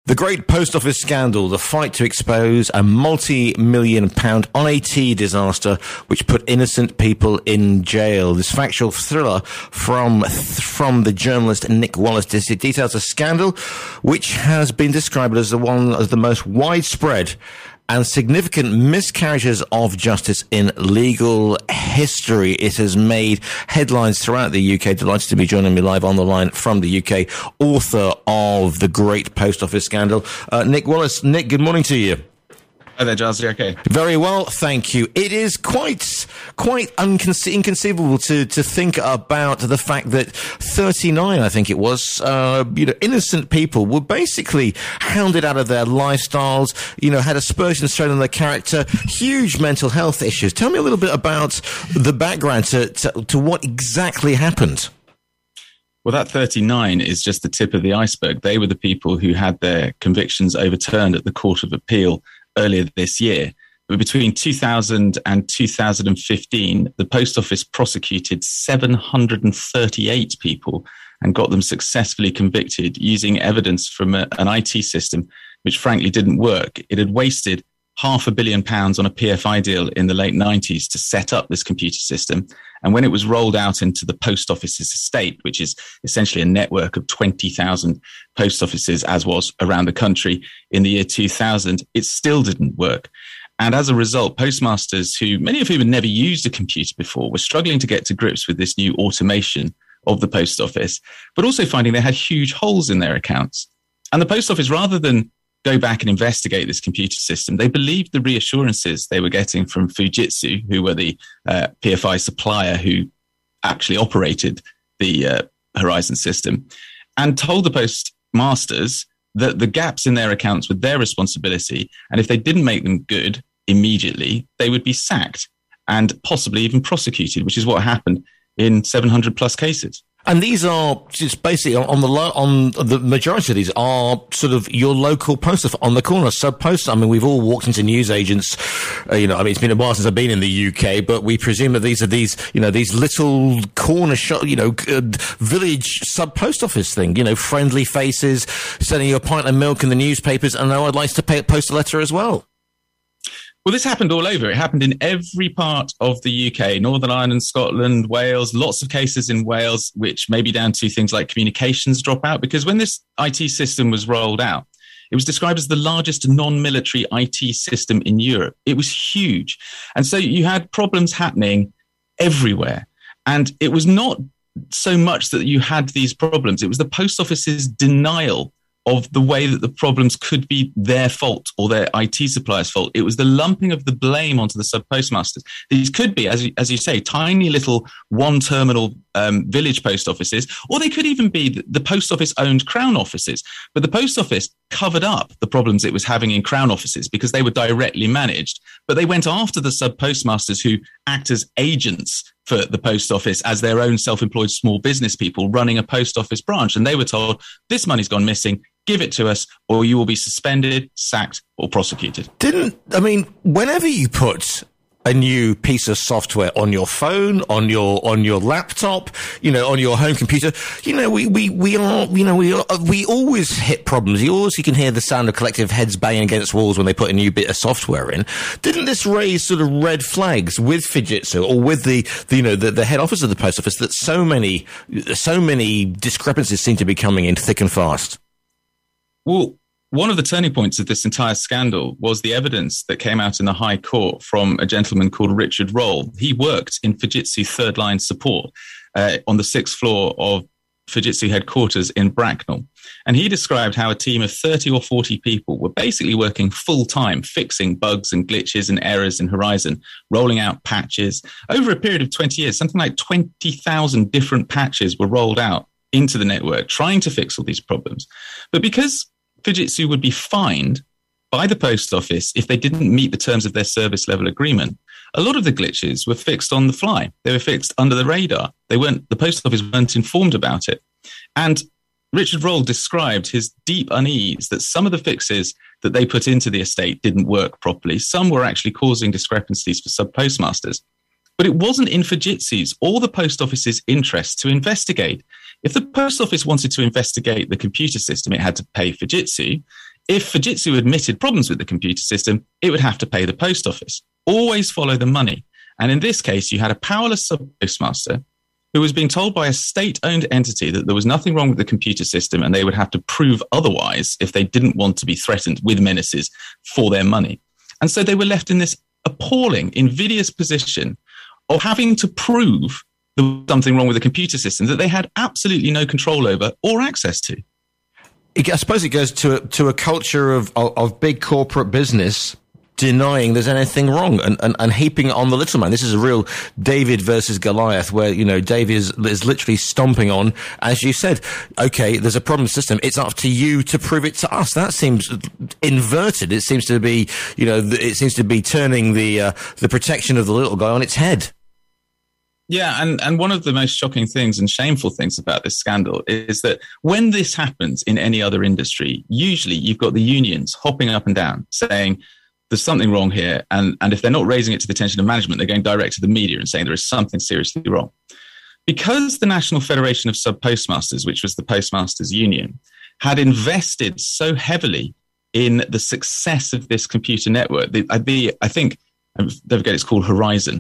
The Great Post Office Scandal, the fight to expose a multi-million pound ONAT disaster which put innocent people in jail. This factual thriller from the journalist Nick Wallace details a scandal which has been described as the most widespread and significant miscarriages of justice in legal history. It has made headlines throughout the UK. Delighted to be joining me live on the line from the UK, author of The Great Post Office Scandal, Nick Wallace. Nick, good morning to you. Hi there, Giles. You okay? Very well, thank you. It is quite inconceivable to think about the fact that 39, I think it was, innocent people were basically hounded out of their lifestyles, had aspersions thrown on their character, huge mental health issues. Tell me a little bit about the background to what exactly happened. Well, that 39 is just the tip of the iceberg. They were the people who had their convictions overturned at the Court of Appeal earlier this year. But between 2000 and 2015, the Post Office prosecuted 738 people and got them successfully convicted using evidence from an IT system which frankly didn't work. It had wasted £500 million on a PFI deal in the late 90s to set up this computer system. And when it was rolled out into the post office's estate, which is essentially a network of 20,000 post offices, as was around the country in the year 2000, it still didn't work. And as a result, postmasters, many of whom had never used a computer before, were struggling to get to grips with this new automation of the post office, but also finding they had huge holes in their accounts. And the post office, rather than go back and investigate this computer system, they believed the reassurances they were getting from Fujitsu, who were the PFI supplier who actually operated the Horizon system, and told the postmasters that the gaps in their accounts were their responsibility, and if they didn't make them good immediately, they would be sacked and possibly even prosecuted, which is what happened in 700 plus cases. And these are just basically on the majority of these are sort of your local post office on the corner. Sub post. I mean, we've all walked into newsagents. It's been a while since I've been in the UK, but we presume that these are these little corner shop, village sub post office thing. Friendly faces sending you a pint of milk in the newspapers, and I'd like to post a letter as well. Well, this happened all over. It happened in every part of the UK, Northern Ireland, Scotland, Wales, lots of cases in Wales, which may be down to things like communications dropout. Because when this IT system was rolled out, it was described as the largest non-military IT system in Europe. It was huge. And so you had problems happening everywhere. And it was not so much that you had these problems. It was the post office's denial of the way that the problems could be their fault or their IT supplier's fault. It was the lumping of the blame onto the sub-postmasters. These could be, as you say, tiny little one-terminal village post offices, or they could even be the post office-owned Crown offices. But the post office covered up the problems it was having in Crown offices because they were directly managed. But they went after the sub-postmasters who act as agents for the post office as their own self-employed small business people running a post office branch. And they were told, this money's gone missing, give it to us, or you will be suspended, sacked, or prosecuted. Whenever you put a new piece of software on your phone, on your laptop, on your home computer, we always hit problems. You can hear the sound of collective heads banging against walls when they put a new bit of software in. Didn't this raise sort of red flags with Fujitsu or with the head office of the post office that so many discrepancies seem to be coming in thick and fast? Well, one of the turning points of this entire scandal was the evidence that came out in the High Court from a gentleman called Richard Roll. He worked in Fujitsu third line support on the 6th floor of Fujitsu headquarters in Bracknell. And he described how a team of 30 or 40 people were basically working full time, fixing bugs and glitches and errors in Horizon, rolling out patches. Over a period of 20 years, something like 20,000 different patches were rolled out into the network, trying to fix all these problems. But because Fujitsu would be fined by the post office if they didn't meet the terms of their service level agreement, a lot of the glitches were fixed on the fly. They were fixed under the radar. The post office weren't informed about it. And Richard Roll described his deep unease that some of the fixes that they put into the estate didn't work properly. Some were actually causing discrepancies for sub-postmasters. But it wasn't in Fujitsu's or the post office's interest to investigate. If the post office wanted to investigate the computer system, it had to pay Fujitsu. If Fujitsu admitted problems with the computer system, it would have to pay the post office. Always follow the money. And in this case, you had a powerless sub-postmaster who was being told by a state-owned entity that there was nothing wrong with the computer system and they would have to prove otherwise if they didn't want to be threatened with menaces for their money. And so they were left in this appalling, invidious position of having to prove there was something wrong with the computer system that they had absolutely no control over or access to. I suppose it goes to a culture of big corporate business denying there's anything wrong and heaping it on the little man. This is a real David versus Goliath where, David is literally stomping on, as you said, okay, there's a problem system. It's up to you to prove it to us. That seems inverted. It seems to be, it seems to be turning the protection of the little guy on its head. Yeah, and one of the most shocking things and shameful things about this scandal is that when this happens in any other industry, usually you've got the unions hopping up and down saying there's something wrong here. And if they're not raising it to the attention of management, they're going direct to the media and saying there is something seriously wrong. Because the National Federation of Sub-Postmasters, which was the postmasters union, had invested so heavily in the success of this computer network, I think, don't forget it's called Horizon.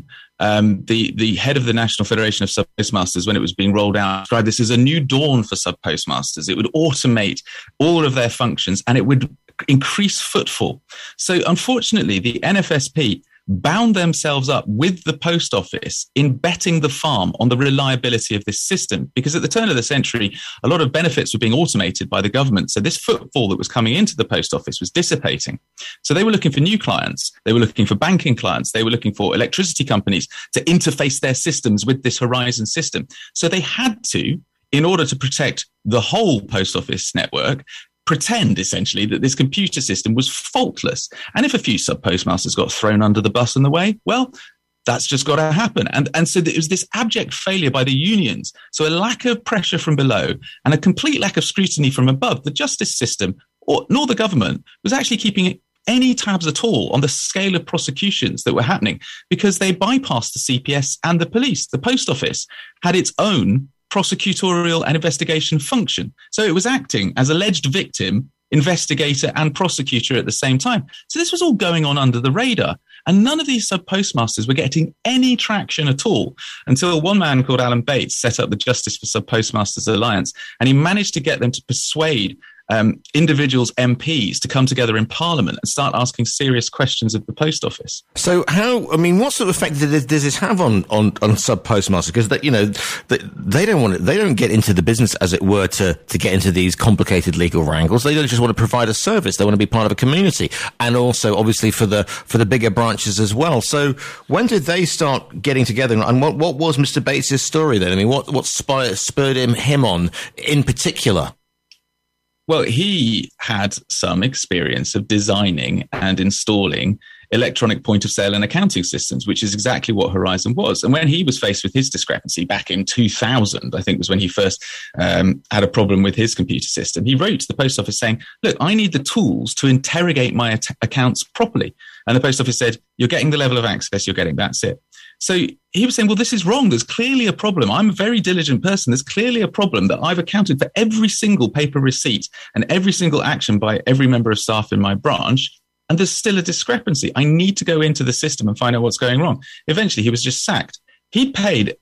The head of the National Federation of Sub-Postmasters, when it was being rolled out, described this as a new dawn for sub-postmasters. It would automate all of their functions and it would increase footfall. So unfortunately, the NFSP bound themselves up with the post office in betting the farm on the reliability of this system, because at the turn of the century, a lot of benefits were being automated by the government. So this footfall that was coming into the post office was dissipating. So they were looking for new clients. They were looking for banking clients. They were looking for electricity companies to interface their systems with this Horizon system. So they had to, in order to protect the whole post office network, pretend essentially that this computer system was faultless. And if a few sub-postmasters got thrown under the bus on the way, well, that's just got to happen. And so it was this abject failure by the unions. So a lack of pressure from below and a complete lack of scrutiny from above. The justice system, nor the government, was actually keeping any tabs at all on the scale of prosecutions that were happening because they bypassed the CPS and the police. The post office had its own prosecutorial and investigation function. So it was acting as alleged victim, investigator and prosecutor at the same time. So this was all going on under the radar. And none of these sub-postmasters were getting any traction at all until one man called Alan Bates set up the Justice for Sub-Postmasters Alliance. And he managed to get them to persuade individuals, MPs, to come together in Parliament and start asking serious questions of the post office. So what sort of effect does this have on sub-postmasters? Because they don't get into the business, as it were, to get into these complicated legal wrangles. They don't just want to provide a service. They want to be part of a community. And also, obviously, for the bigger branches as well. So when did they start getting together? And what was Mr. Bates' story then? I mean, what spurred him on in particular? Well, he had some experience of designing and installing electronic point of sale and accounting systems, which is exactly what Horizon was. And when he was faced with his discrepancy back in 2000, I think was when he first had a problem with his computer system, he wrote to the post office saying, look, I need the tools to interrogate my accounts properly. And the post office said, you're getting the level of access you're getting. That's it. So he was saying, well, this is wrong. There's clearly a problem. I'm a very diligent person. There's clearly a problem that I've accounted for every single paper receipt and every single action by every member of staff in my branch. And there's still a discrepancy. I need to go into the system and find out what's going wrong. Eventually, he was just sacked. He paid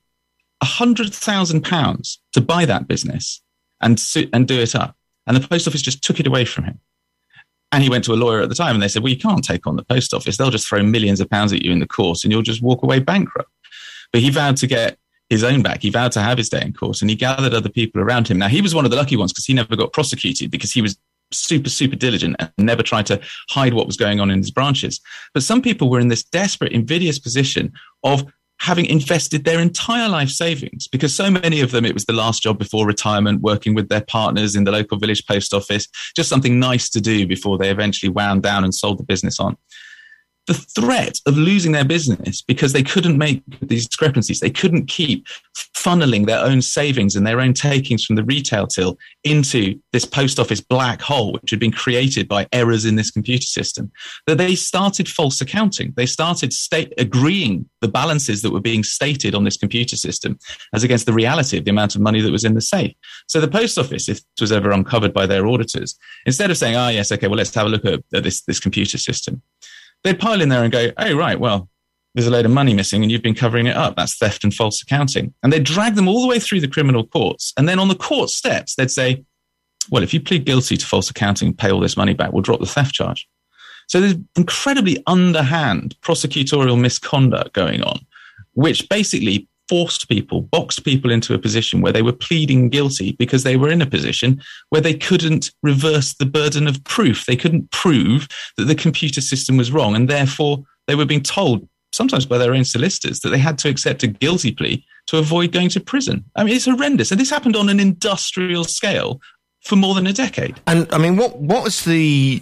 £100,000 to buy that business and do it up. And the post office just took it away from him. And he went to a lawyer at the time and they said, well, you can't take on the post office. They'll just throw millions of pounds at you in the court and you'll just walk away bankrupt. But he vowed to get his own back. He vowed to have his day in court and he gathered other people around him. Now, he was one of the lucky ones because he never got prosecuted because he was super, super diligent and never tried to hide what was going on in his branches. But some people were in this desperate, invidious position of having invested their entire life savings, because so many of them, it was the last job before retirement, working with their partners in the local village post office, just something nice to do before they eventually wound down and sold the business on. the threat of losing their business because they couldn't make these discrepancies. They couldn't keep funneling their own savings and their own takings from the retail till into this post office black hole, which had been created by errors in this computer system, that they started false accounting. They started agreeing the balances that were being stated on this computer system as against the reality of the amount of money that was in the safe. So the post office, if it was ever uncovered by their auditors, instead of saying, oh, yes, okay, well, let's have a look at this computer system, they'd pile in there and go, oh, right, well, there's a load of money missing and you've been covering it up. That's theft and false accounting. And they'd drag them all the way through the criminal courts. And then on the court steps, they'd say, well, if you plead guilty to false accounting and pay all this money back, we'll drop the theft charge. So there's incredibly underhand prosecutorial misconduct going on, which basically boxed people into a position where they were pleading guilty because they were in a position where they couldn't reverse the burden of proof. They couldn't prove that the computer system was wrong. And therefore, they were being told, sometimes by their own solicitors, that they had to accept a guilty plea to avoid going to prison. I mean, it's horrendous. And this happened on an industrial scale for more than a decade. And I mean, what was the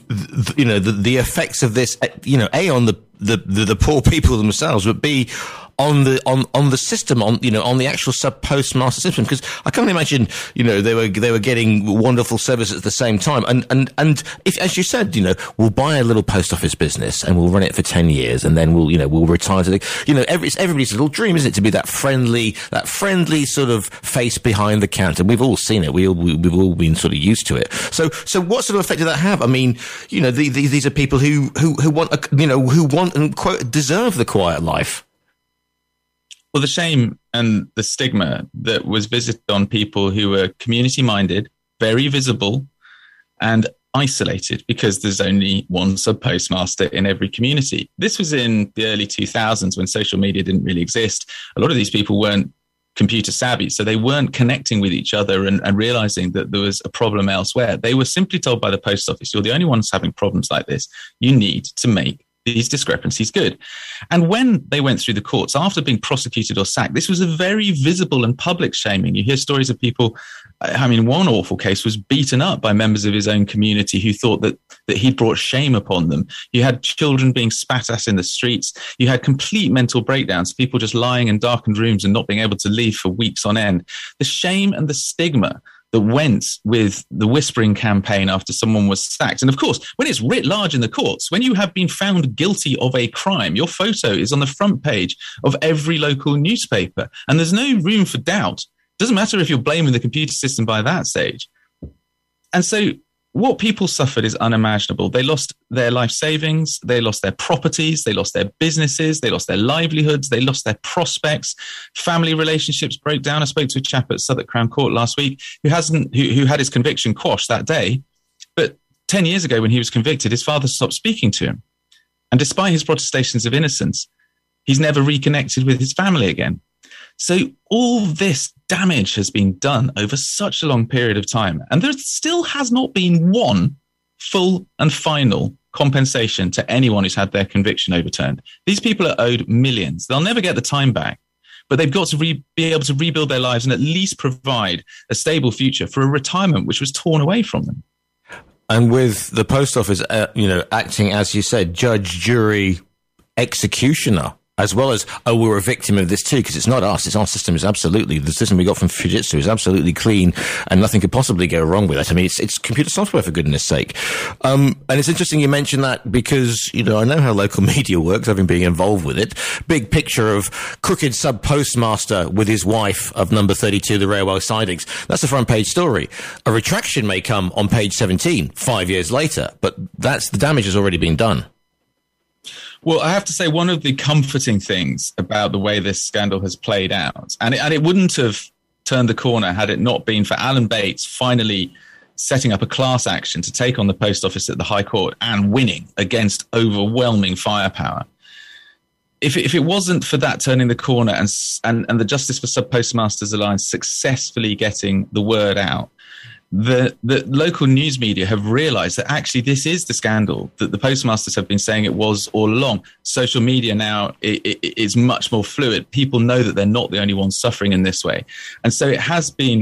effects of this, A, on the poor people themselves, but B, on the system, on the actual sub-postmaster system? Because I can't imagine, they were getting wonderful services at the same time. And if, as you said, we'll buy a little post office business and we'll run it for 10 years and then we'll retire to it's everybody's little dream, isn't it? To be that friendly sort of face behind the counter. We've all seen it. We've all been sort of used to it. So what sort of effect did that have? I mean, these are people who want, who want and quote, deserve the quiet life. Well, the shame and the stigma that was visited on people who were community-minded, very visible, and isolated because there's only one sub-postmaster in every community. This was in the early 2000s when social media didn't really exist. A lot of these people weren't computer savvy, so they weren't connecting with each other and realizing that there was a problem elsewhere. They were simply told by the post office, you're the only ones having problems like this. You need to make these discrepancies good. And when they went through the courts, after being prosecuted or sacked, this was a very visible and public shaming. You hear stories of people, one awful case was beaten up by members of his own community who thought that he'd brought shame upon them. You had children being spat at in the streets. You had complete mental breakdowns, people just lying in darkened rooms and not being able to leave for weeks on end. The shame and the stigma that went with the whispering campaign after someone was sacked. And of course, when it's writ large in the courts, when you have been found guilty of a crime, your photo is on the front page of every local newspaper. And there's no room for doubt. It doesn't matter if you're blaming the computer system by that stage. And so what people suffered is unimaginable. They lost their life savings, they lost their properties, they lost their businesses, they lost their livelihoods, they lost their prospects. Family relationships broke down. I spoke to a chap at Southwark Crown Court last week who had his conviction quashed that day. But 10 years ago when he was convicted, his father stopped speaking to him. And despite his protestations of innocence, he's never reconnected with his family again. So all this damage has been done over such a long period of time. And there still has not been one full and final compensation to anyone who's had their conviction overturned. These people are owed millions. They'll never get the time back, but they've got to be able to rebuild their lives and at least provide a stable future for a retirement which was torn away from them. And with the post office, acting, as you said, judge, jury, executioner, as well as, we're a victim of this too, because it's not us, it's our system. Is absolutely, the system we got from Fujitsu is absolutely clean and nothing could possibly go wrong with it. I mean, it's computer software, for goodness sake. And it's interesting you mentioned that because, I know how local media works, having been involved with it. Big picture of crooked sub-postmaster with his wife of number 32, the railway sidings. That's the front page story. A retraction may come on page 17, 5 years later, but the damage has already been done. Well, I have to say, one of the comforting things about the way this scandal has played out, and it wouldn't have turned the corner had it not been for Alan Bates finally setting up a class action to take on the post office at the High Court and winning against overwhelming firepower. If it wasn't for that turning the corner and the Justice for Sub-Postmasters Alliance successfully getting the word out, the local news media have realized that actually this is the scandal that the postmasters have been saying it was all along. Social media now is much more fluid. People know that they're not the only ones suffering in this way. And so it has been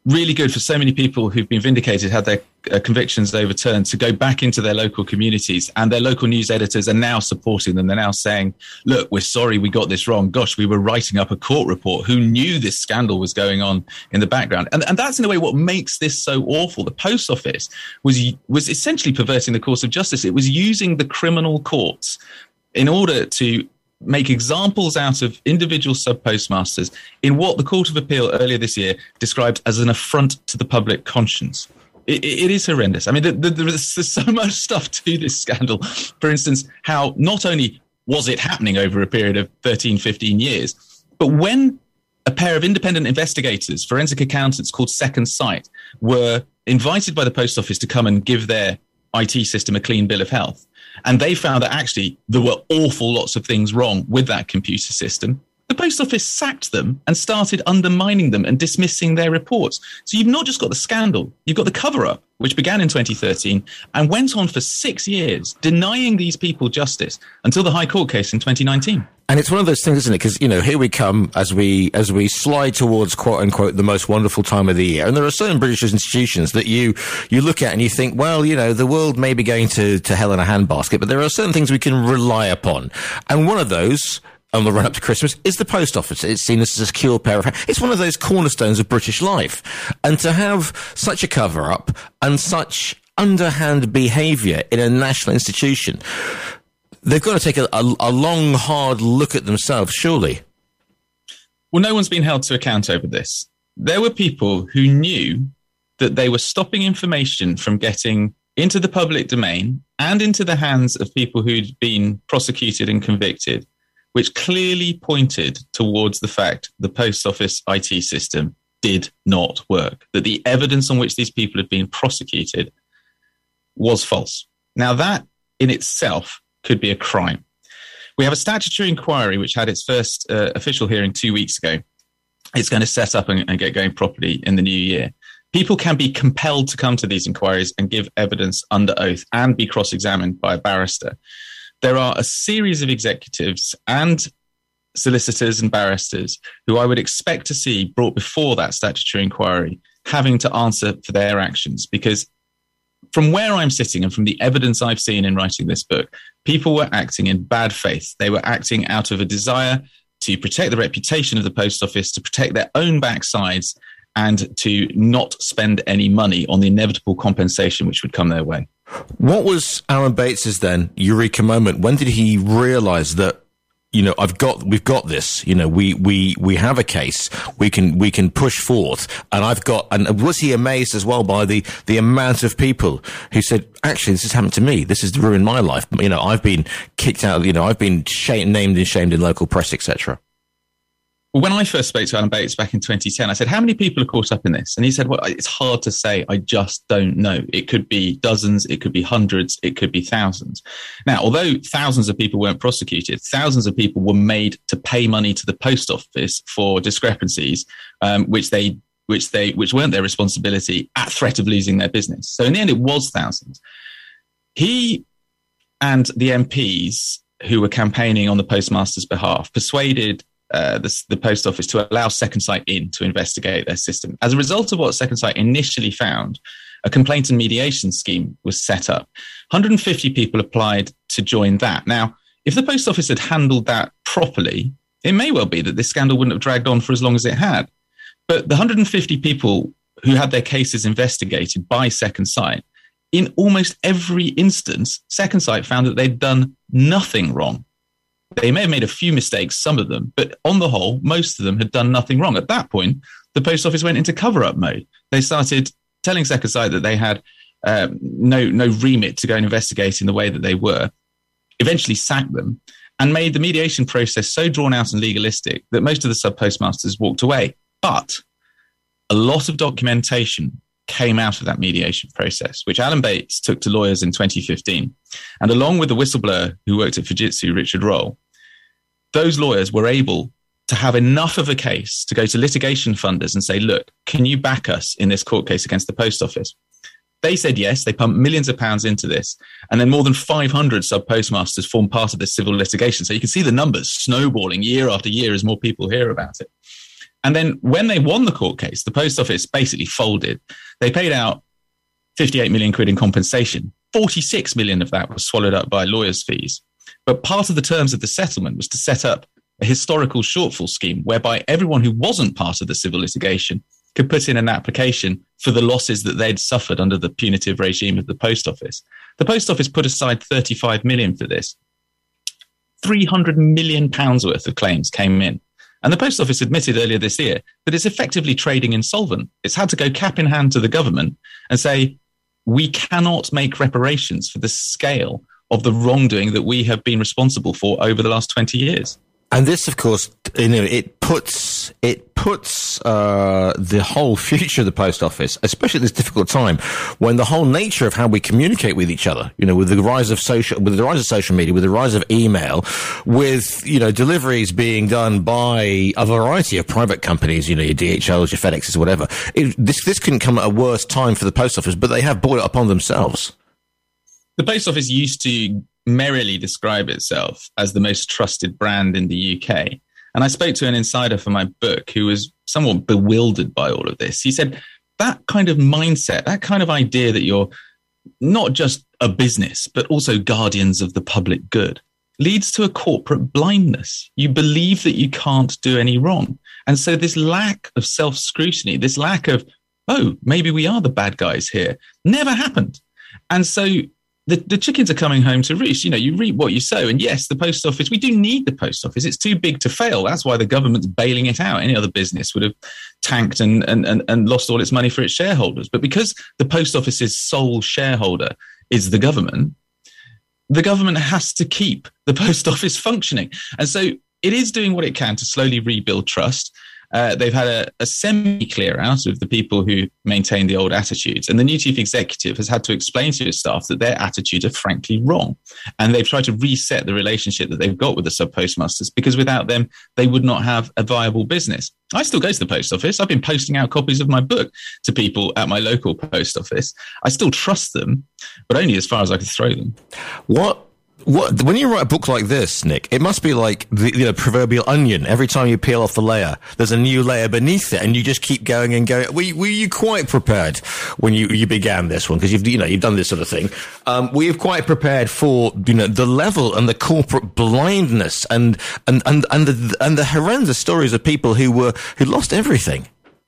really good for so many people who've been vindicated, had their convictions overturned, to go back into their local communities, and their local news editors are now supporting them. They're now saying, look, we're sorry we got this wrong. Gosh, we were writing up a court report. Who knew this scandal was going on in the background? And that's in a way what makes this so awful. The Post Office was essentially perverting the course of justice. It was using the criminal courts in order to make examples out of individual sub-postmasters in what the Court of Appeal earlier this year described as an affront to the public conscience. It is horrendous. I mean, there's so much stuff to this scandal. For instance, how not only was it happening over a period of 13, 15 years, but when a pair of independent investigators, forensic accountants called Second Sight, were invited by the Post Office to come and give their IT system a clean bill of health, and they found that actually there were awful lots of things wrong with that computer system, the Post Office sacked them and started undermining them and dismissing their reports. So you've not just got the scandal, you've got the cover-up, which began in 2013 and went on for 6 years, denying these people justice until the High Court case in 2019. And it's one of those things, isn't it? Because, here we come as we slide towards, quote unquote, the most wonderful time of the year. And there are certain British institutions that you look at and you think, well, the world may be going to hell in a handbasket, but there are certain things we can rely upon. And one of those, on the run up to Christmas, is the Post Office. It's seen as a secure pair of hands. It's one of those cornerstones of British life. And to have such a cover up and such underhand behaviour in a national institution, they've got to take a long, hard look at themselves, surely. Well, no one's been held to account over this. There were people who knew that they were stopping information from getting into the public domain and into the hands of people who'd been prosecuted and convicted, which clearly pointed towards the fact the Post Office IT system did not work, that the evidence on which these people had been prosecuted was false. Now, that in itself could be a crime. We have a statutory inquiry which had its first official hearing 2 weeks ago. It's going to set up and get going properly in the new year. People can be compelled to come to these inquiries and give evidence under oath and be cross-examined by a barrister. There are a series of executives and solicitors and barristers who I would expect to see brought before that statutory inquiry having to answer for their actions, because from where I'm sitting and from the evidence I've seen in writing this book, people were acting in bad faith. They were acting out of a desire to protect the reputation of the Post Office, to protect their own backsides, and to not spend any money on the inevitable compensation which would come their way. What was Alan Bates's then eureka moment? When did he realise that, we've got this, we have a case, we can push forth, and was he amazed as well by the amount of people who said, actually, this has happened to me, this has ruined my life, I've been kicked out, I've been named and shamed in local press, etc. Well, when I first spoke to Alan Bates back in 2010, I said, how many people are caught up in this? And he said, well, it's hard to say. I just don't know. It could be dozens, it could be hundreds, it could be thousands. Now, although thousands of people weren't prosecuted, thousands of people were made to pay money to the Post Office for discrepancies, which weren't their responsibility, at threat of losing their business. So in the end, it was thousands. He and the MPs who were campaigning on the postmaster's behalf persuaded the Post Office to allow Second Sight in to investigate their system. As a result of what Second Sight initially found, a complaint and mediation scheme was set up. 150 people applied to join that. Now, if the Post Office had handled that properly, it may well be that this scandal wouldn't have dragged on for as long as it had. But the 150 people who had their cases investigated by Second Sight, in almost every instance, Second Sight found that they'd done nothing wrong. They may have made a few mistakes, some of them, but on the whole, most of them had done nothing wrong. At that point, the Post Office went into cover-up mode. They started telling Second Sight that they had no remit to go and investigate in the way that they were, eventually sacked them, and made the mediation process so drawn out and legalistic that most of the sub-postmasters walked away. But a lot of documentation came out of that mediation process, which Alan Bates took to lawyers in 2015. And along with the whistleblower who worked at Fujitsu, Richard Roll, those lawyers were able to have enough of a case to go to litigation funders and say, look, can you back us in this court case against the Post Office? They said yes. They pumped millions of pounds into this. And then more than 500 sub-postmasters formed part of this civil litigation. So you can see the numbers snowballing year after year as more people hear about it. And then when they won the court case, the post office basically folded. They paid out 58 million quid in compensation. 46 million of that was swallowed up by lawyers' fees. But part of the terms of the settlement was to set up a historical shortfall scheme whereby everyone who wasn't part of the civil litigation could put in an application for the losses that they'd suffered under the punitive regime of the post office. The post office put aside 35 million for this. 300 million pounds worth of claims came in. And the post office admitted earlier this year that it's effectively trading insolvent. It's had to go cap in hand to the government and say, we cannot make reparations for the scale of the wrongdoing that we have been responsible for over the last 20 years. And this, of course, it puts the whole future of the post office, especially at this difficult time, when the whole nature of how we communicate with each other, with the rise of social media, with the rise of email, with deliveries being done by a variety of private companies, your DHLs, your FedExes, whatever. This couldn't come at a worse time for the post office, but they have brought it upon themselves. The post office used to merrily describe itself as the most trusted brand in the UK. And I spoke to an insider for my book who was somewhat bewildered by all of this. He said, that kind of mindset, that kind of idea that you're not just a business, but also guardians of the public good, leads to a corporate blindness. You believe that you can't do any wrong. And so this lack of self-scrutiny, this lack of, oh, maybe we are the bad guys here, never happened. And so the chickens are coming home to roost. You reap what you sow. And yes, the post office, we do need the post office. It's too big to fail. That's why the government's bailing it out. Any other business would have tanked and lost all its money for its shareholders. But because the post office's sole shareholder is the government has to keep the post office functioning. And so it is doing what it can to slowly rebuild trust. They've had a semi-clear out of the people who maintain the old attitudes. And the new chief executive has had to explain to his staff that their attitudes are frankly wrong. And they've tried to reset the relationship that they've got with the sub-postmasters, because without them, they would not have a viable business. I still go to the post office. I've been posting out copies of my book to people at my local post office. I still trust them, but only as far as I can throw them. When you write a book like this, Nick, it must be like the proverbial onion. Every time you peel off the layer, there's a new layer beneath it, and you just keep going and going. Were you quite prepared when you began this one? Because you've done this sort of thing. Were you quite prepared for the level and the corporate blindness and the horrendous stories of people who lost everything?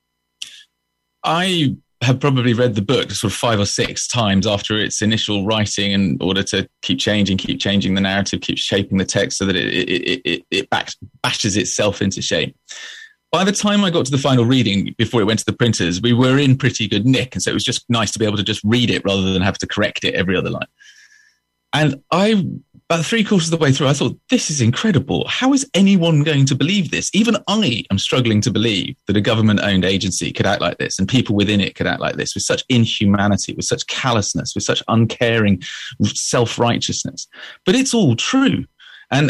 I have probably read the book sort of 5 or 6 times after its initial writing in order to keep changing the narrative, keep shaping the text so that it bashes itself into shape. By the time I got to the final reading, before it went to the printers, we were in pretty good nick. And so it was just nice to be able to just read it rather than have to correct it every other line. And about 3/4 of the way through, I thought, this is incredible. How is anyone going to believe this? Even I am struggling to believe that a government-owned agency could act like this and people within it could act like this with such inhumanity, with such callousness, with such uncaring self-righteousness. But it's all true. And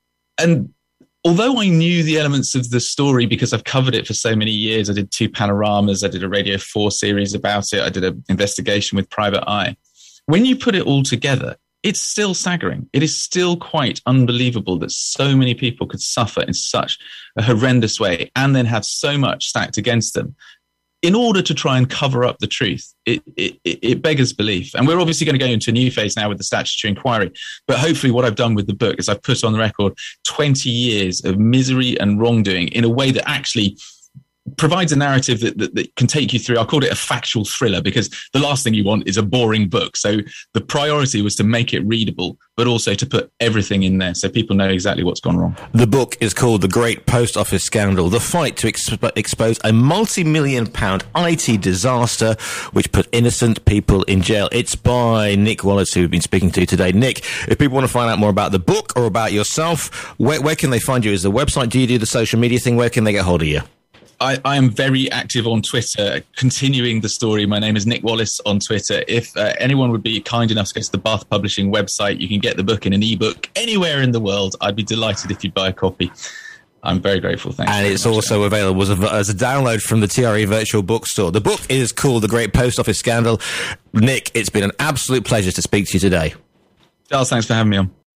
although I knew the elements of the story because I've covered it for so many years, I did 2 panoramas, I did a Radio 4 series about it, I did an investigation with Private Eye. When you put it all together, it's still staggering. It is still quite unbelievable that so many people could suffer in such a horrendous way and then have so much stacked against them in order to try and cover up the truth. It beggars belief. And we're obviously going to go into a new phase now with the statutory inquiry. But hopefully what I've done with the book is I've put on the record 20 years of misery and wrongdoing in a way that actually provides a narrative that can take you through. I called it a factual thriller because the last thing you want is a boring book. So the priority was to make it readable, but also to put everything in there so people know exactly what's gone wrong. The book is called The Great Post Office Scandal, the fight to expose a multi-million-pound IT disaster which put innocent people in jail. It's by Nick Wallace, who we've been speaking to today. Nick, if people want to find out more about the book or about yourself, where can they find you? Is the website? Do you do the social media thing? Where can they get hold of you? I am very active on Twitter, continuing the story. My name is Nick Wallace on Twitter. If anyone would be kind enough to go to the Bath Publishing website, you can get the book in an ebook anywhere in the world. I'd be delighted if you'd buy a copy. I'm very grateful. Thanks. And it's also available as a download from the TRE Virtual Bookstore. The book is called The Great Post Office Scandal. Nick, it's been an absolute pleasure to speak to you today. Charles, thanks for having me on.